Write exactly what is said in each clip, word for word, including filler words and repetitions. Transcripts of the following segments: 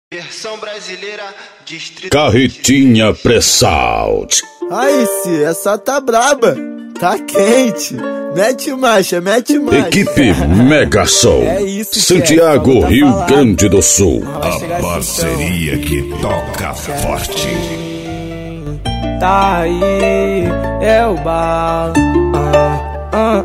Versão brasileira, distrito. Carretinha Pré-Salt. Aí, se essa tá braba, tá quente. Mete marcha, mete marcha. Equipe Mega Soul. É isso, Santiago, tá Rio falado. Grande do Sul. A parceria que toca forte. Tá aí, é o balo. Ah, ah,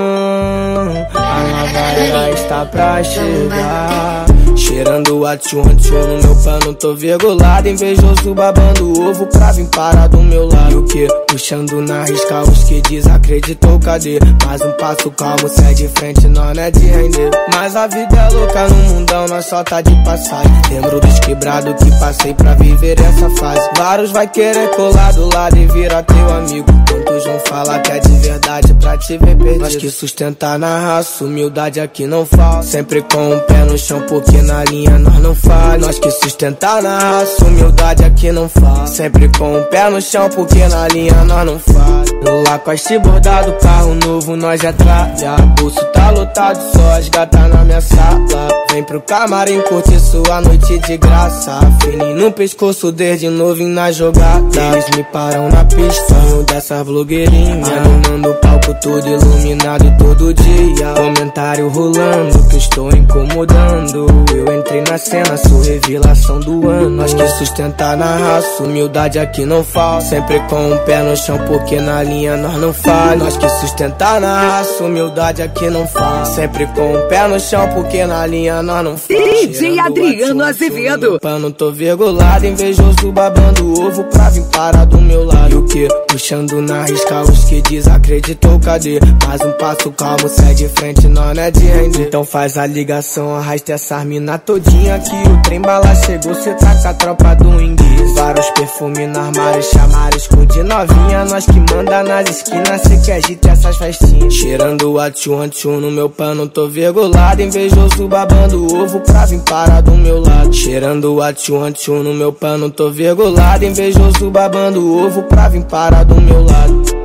ah. A nova era está pra chegar. Cheirando a tchum tchum no meu pano, tô virgulado, invejoso babando ovo pra vir parar do meu lado. E o que? Puxando na risca os que desacreditou, cadê? Mais um passo calmo, sai de frente, nós não é de render. Mas a vida é louca no mundão, nós só tá de passagem. Lembro dos quebrados que passei pra viver essa fase. Vários vai querer colar do lado e virar teu amigo. Quantos vão falar que é de verdade pra te ver perdido? Nós que sustentar na raça, humildade aqui não falta. Sempre com o pé no chão, porque na linha nós não falha. Nós que sustentar na raça, humildade aqui não falta. Sempre com o pé no chão, porque na linha nós não falha. No Lacoste bordado, carro novo nós já traga. Bolso tá lotado, só as gatas na minha sala. Vem pro camarim curtir sua noite de graça. Fininho no pescoço desde novinho na jogada. Eles me param na pista, sonho dessas blogueirinhas. Animando o palco todo iluminado todo dia. Comentário rolando que estou incomodando. Eu entrei na cena, sou revelação do ano. Nós que sustentar na raça, humildade aqui não falta. Sempre com o pé no chão, porque na linha nós não falha. Nós que sustentar na raça, humildade aqui não falta. Sempre com o pé no chão, porque na linha nós não falha. D J Adriano Azevedo. Pano, tô virgulado, invejoso babando ovo pra vir parar do meu lado. E o que? Puxando na risca os que desacreditou, cadê? Mais um passo calmo, sai de frente, nós não é de render. Então faz a ligação, arrasta essas mina todinha que o trem bala chegou, cê tá com a tropa do inglês. Vários perfumes no armário, chamaram escudo de novinha. Nós que manda nas esquinas, cê que agita essas festinhas. Cheirando a tchum tchum no meu pano, tô virgulado, invejoso babando ovo pra vir parar do meu lado. Cheirando a tchum tchum no meu pano, tô virgulado, invejoso babando ovo pra vir parar do meu lado.